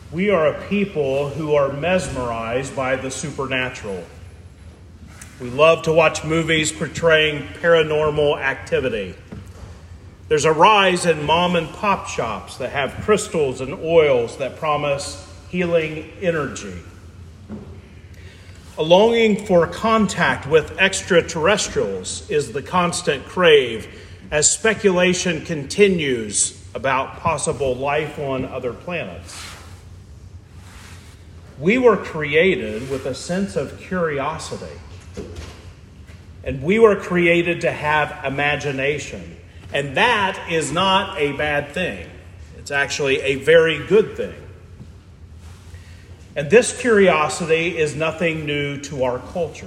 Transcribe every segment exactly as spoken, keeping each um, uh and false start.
We are a people who are mesmerized by the supernatural. We love to watch movies portraying paranormal activity. There's a rise in mom and pop shops that have crystals and oils that promise healing energy. A longing for contact with extraterrestrials is the constant crave as speculation continues about possible life on other planets. We were created with a sense of curiosity, and we were created to have imagination, and that is not a bad thing. It's actually a very good thing. And this curiosity is nothing new to our culture.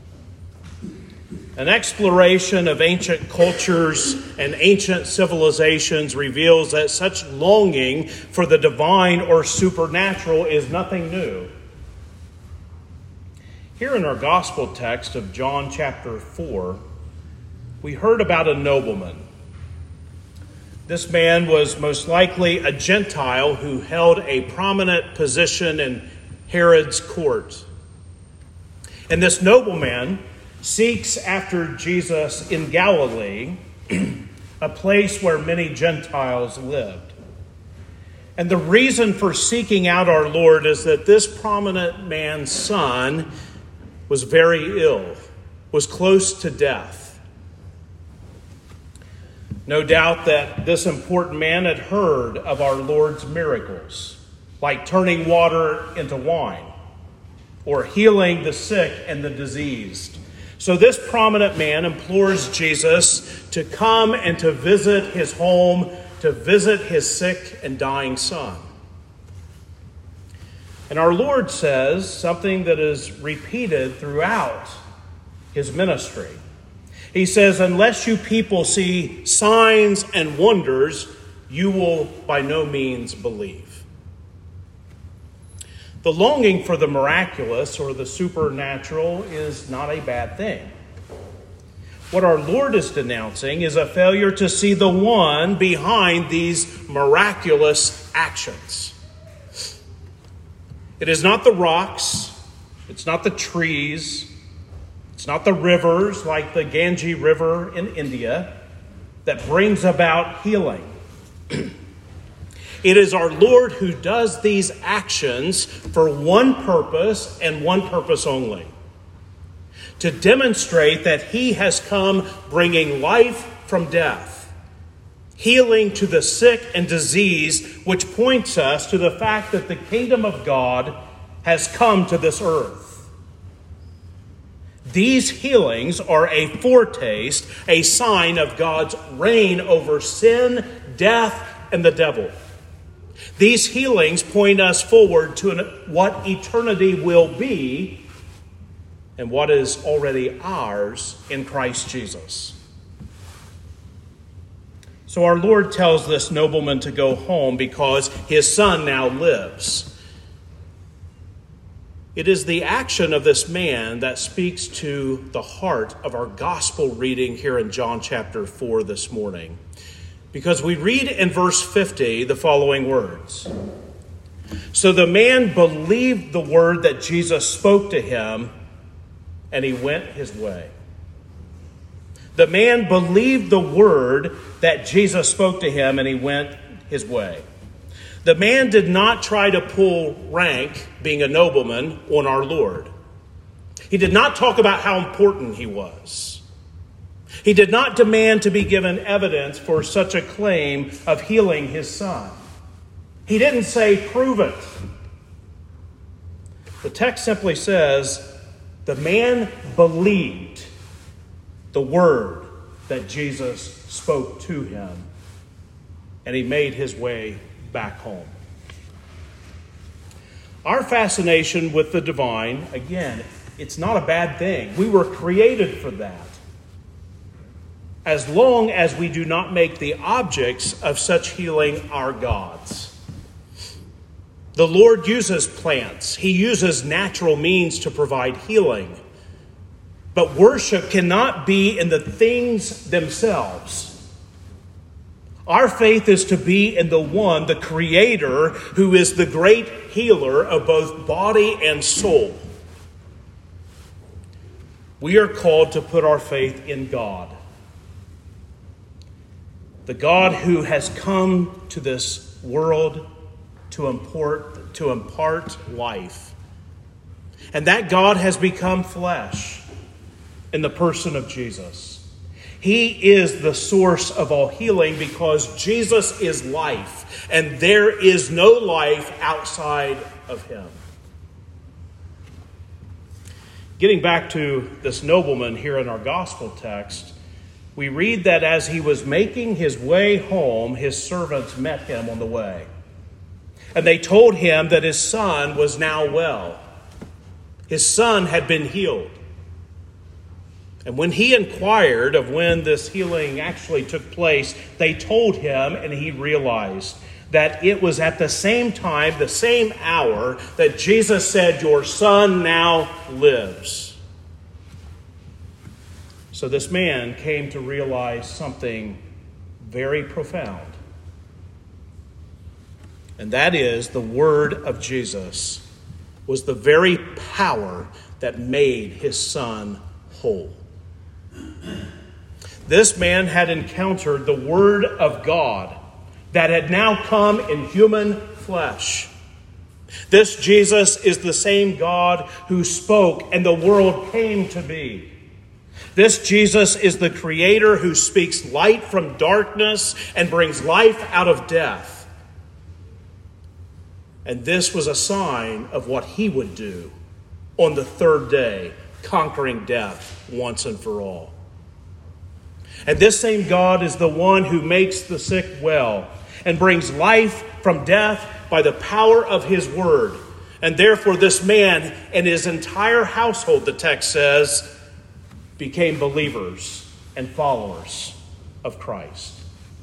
An exploration of ancient cultures and ancient civilizations reveals that such longing for the divine or supernatural is nothing new. Here in our gospel text of John chapter four, we heard about a nobleman. This man was most likely a Gentile who held a prominent position in Herod's court. And this nobleman seeks after Jesus in Galilee, a place where many Gentiles lived. And the reason for seeking out our Lord is that this prominent man's son was very ill, was close to death. No doubt that this important man had heard of our Lord's miracles, like turning water into wine, or healing the sick and the diseased. So this prominent man implores Jesus to come and to visit his home, to visit his sick and dying son. And our Lord says something that is repeated throughout his ministry. He says, unless you people see signs and wonders, you will by no means believe. The longing for the miraculous or the supernatural is not a bad thing. What our Lord is denouncing is a failure to see the one behind these miraculous actions. It is not the rocks, it's not the trees, it's not the rivers like the Ganges River in India that brings about healing. It is our Lord who does these actions for one purpose and one purpose only: to demonstrate that he has come bringing life from death, healing to the sick and diseased, which points us to the fact that the kingdom of God has come to this earth. These healings are a foretaste, a sign of God's reign over sin, death, and the devil. These healings point us forward to an, what eternity will be and what is already ours in Christ Jesus. So our Lord tells this nobleman to go home because his son now lives. It is the action of this man that speaks to the heart of our gospel reading here in John chapter four this morning. Because we read in verse fifty the following words. So the man believed the word that Jesus spoke to him, and he went his way. The man believed the word that Jesus spoke to him, and he went his way. The man did not try to pull rank, being a nobleman, on our Lord. He did not talk about how important he was. He did not demand to be given evidence for such a claim of healing his son. He didn't say, prove it. The text simply says, the man believed the word that Jesus spoke to him, and he made his way back home. Our fascination with the divine, again, it's not a bad thing. We were created for that, as long as we do not make the objects of such healing our gods. The Lord uses plants. He uses natural means to provide healing. But worship cannot be in the things themselves. Our faith is to be in the one, the Creator, who is the great healer of both body and soul. We are called to put our faith in God, the God who has come to this world to impart, to impart life. And that God has become flesh in the person of Jesus. He is the source of all healing because Jesus is life, and there is no life outside of him. Getting back to this nobleman here in our gospel text, we read that as he was making his way home, his servants met him on the way. And they told him that his son was now well. His son had been healed. And when he inquired of when this healing actually took place, they told him, and he realized that it was at the same time, the same hour, that Jesus said, "Your son now lives." So this man came to realize something very profound. And that is, the word of Jesus was the very power that made his son whole. This man had encountered the Word of God that had now come in human flesh. This Jesus is the same God who spoke and the world came to be. This Jesus is the Creator who speaks light from darkness and brings life out of death. And this was a sign of what he would do on the third day, conquering death once and for all. And this same God is the one who makes the sick well and brings life from death by the power of his word. And therefore this man and his entire household, the text says, became believers and followers of Christ.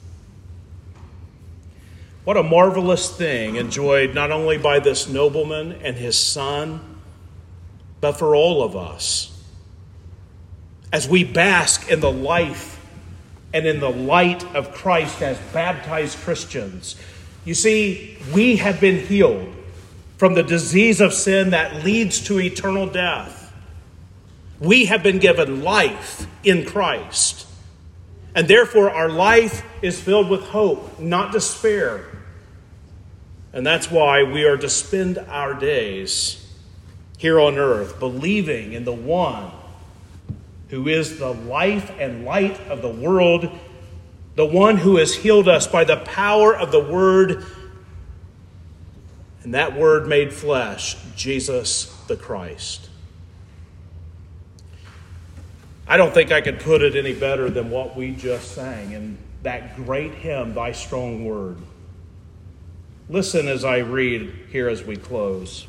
What a marvelous thing enjoyed not only by this nobleman and his son, but for all of us. As we bask in the life and in the light of Christ as baptized Christians. You see, we have been healed from the disease of sin that leads to eternal death. We have been given life in Christ. And therefore our life is filled with hope, not despair. And that's why we are to spend our days here on earth believing in the one who is the life and light of the world, the one who has healed us by the power of the Word, and that Word made flesh, Jesus the Christ. I don't think I could put it any better than what we just sang in that great hymn, Thy Strong Word. Listen as I read here as we close.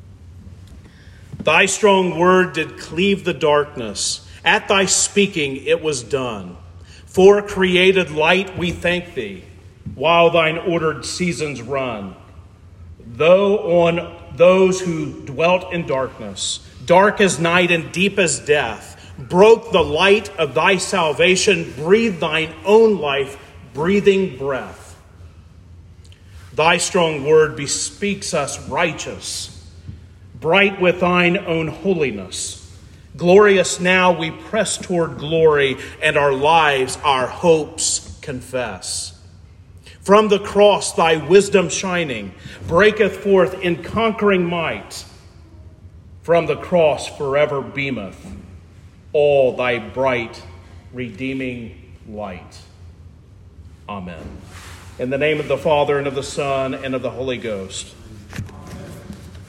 Thy strong word did cleave the darkness. At thy speaking it was done. For created light we thank thee, while thine ordered seasons run. Though on those who dwelt in darkness, dark as night and deep as death, broke the light of thy salvation, breathed thine own life, breathing breath. Thy strong word bespeaks us righteous, bright with thine own holiness. Glorious now we press toward glory, and our lives, our hopes confess. From the cross thy wisdom shining breaketh forth in conquering might. From the cross forever beameth all thy bright redeeming light. Amen. In the name of the Father, and of the Son, and of the Holy Ghost.